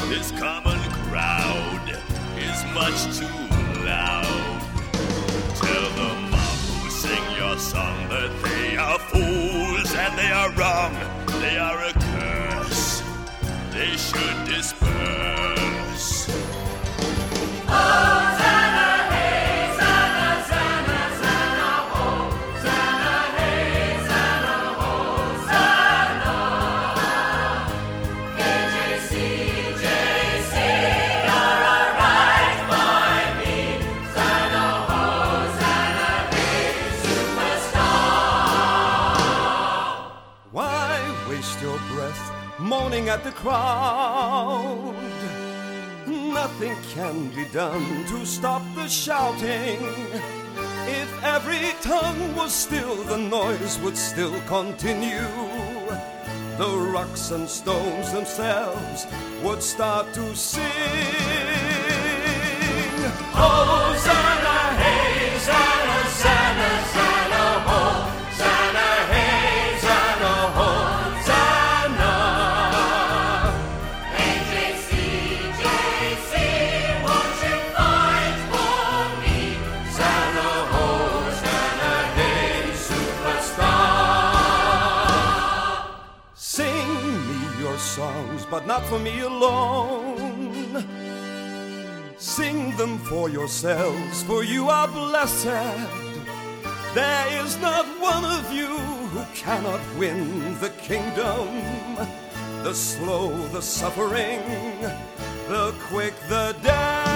This common crowd is much too loud. Tell the mob who sing your song that they are fools and they are wrong. They are a curse. They should disperse. Hosanna, hey, Zanna, Zanna, Zanna, Hosanna, hey, Zanna, Hosanna. KJC, JC, you're a right by me. Zanna, Hosanna, hey, superstar. Why waste your breath moaning at the crowd? Nothing can be done to stop the shouting. If every tongue was still, the noise would still continue. The rocks and stones themselves would start to sing. Hosanna, hey, Zanna, Zanna, Zanna, Hosanna, hey, Zanna, Hosanna. KJC, JC, won't you fight for me? Zanna, Hosanna, hey, superstar. Sing me your songs, but not for me alone. Sing them for yourselves, for you are blessed. There is not one of you who cannot win the kingdom. The slow, the suffering, the quick, the dead.